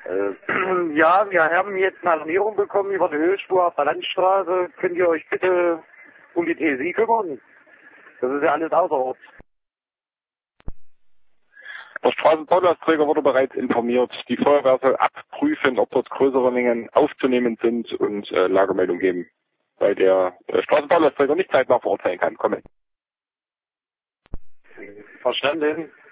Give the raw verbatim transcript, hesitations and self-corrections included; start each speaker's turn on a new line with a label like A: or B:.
A: Äh, ja, wir haben jetzt eine Alarmierung bekommen über die Höchstspur auf der Landstraße. Könnt ihr euch bitte um die T S I kümmern? Das ist ja alles außerorts.
B: Der Straßenbaulastträger wurde bereits informiert. Die Feuerwehr soll abprüfen, ob dort größere Mengen aufzunehmen sind und äh, Lagemeldung geben, weil der äh, Straßenbaulastträger nicht zeitnah verurteilen kann. Kommen.
A: Verstanden.